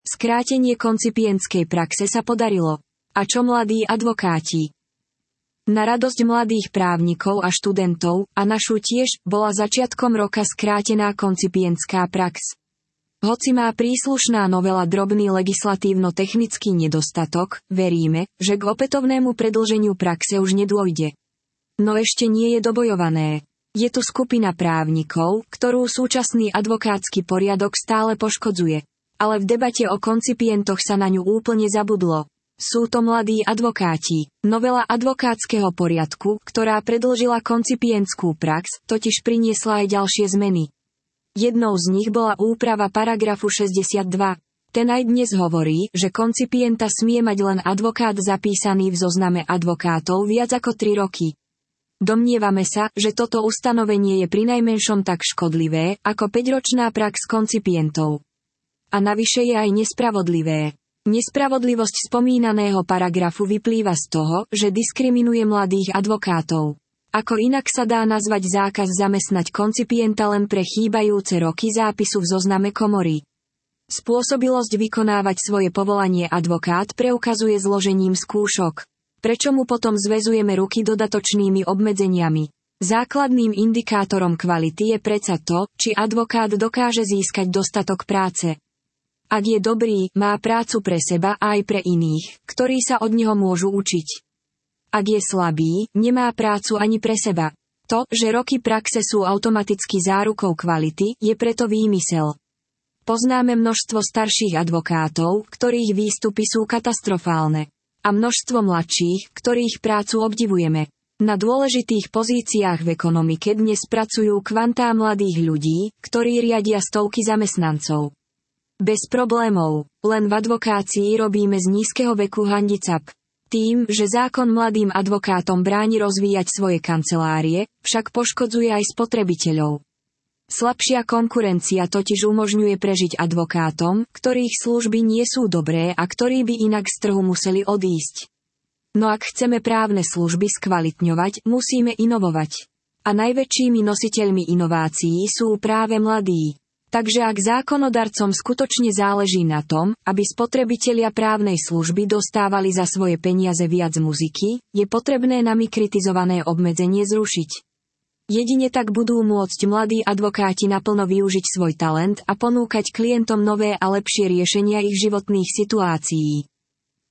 Skrátenie koncipientskej praxe sa podarilo. A čo mladí advokáti? Na radosť mladých právnikov a študentov, a našu tiež, bola začiatkom roka skrátená koncipientská prax. Hoci má príslušná novela drobný legislatívno-technický nedostatok, veríme, že k opätovnému predĺženiu praxe už nedôjde. No ešte nie je dobojované. Je tu skupina právnikov, ktorú súčasný advokátsky poriadok stále poškodzuje. Ale v debate o koncipientoch sa na ňu úplne zabudlo. Sú to mladí advokáti. Novela advokátskeho poriadku, ktorá predĺžila koncipientskú prax, totiž priniesla aj ďalšie zmeny. Jednou z nich bola úprava paragrafu 62. Ten aj dnes hovorí, že koncipienta smie mať len advokát zapísaný v zozname advokátov viac ako 3 roky. Domnievame sa, že toto ustanovenie je prinajmenšom tak škodlivé, ako 5-ročná prax koncipientov. A navyše je aj nespravodlivé. Nespravodlivosť spomínaného paragrafu vyplýva z toho, že diskriminuje mladých advokátov. Ako inak sa dá nazvať zákaz zamestnať koncipienta len pre chýbajúce roky zápisu v zozname komory. Spôsobilosť vykonávať svoje povolanie advokát preukazuje zložením skúšok. Prečo mu potom zväzujeme ruky dodatočnými obmedzeniami? Základným indikátorom kvality je predsa to, či advokát dokáže získať dostatok práce. Ak je dobrý, má prácu pre seba a aj pre iných, ktorí sa od neho môžu učiť. Ak je slabý, nemá prácu ani pre seba. To, že roky praxe sú automaticky zárukou kvality, je preto výmysel. Poznáme množstvo starších advokátov, ktorých výstupy sú katastrofálne. A množstvo mladších, ktorých prácu obdivujeme. Na dôležitých pozíciách v ekonomike dnes pracujú kvantá mladých ľudí, ktorí riadia stovky zamestnancov. Bez problémov, len v advokácii robíme z nízkeho veku handicap. Tým, že zákon mladým advokátom bráni rozvíjať svoje kancelárie, však poškodzuje aj spotrebiteľov. Slabšia konkurencia totiž umožňuje prežiť advokátom, ktorých služby nie sú dobré a ktorí by inak z trhu museli odísť. No ak chceme právne služby skvalitňovať, musíme inovovať. A najväčšími nositeľmi inovácií sú práve mladí. Takže ak zákonodarcom skutočne záleží na tom, aby spotrebitelia právnej služby dostávali za svoje peniaze viac muziky, je potrebné nami kritizované obmedzenie zrušiť. Jedine tak budú môcť mladí advokáti naplno využiť svoj talent a ponúkať klientom nové a lepšie riešenia ich životných situácií.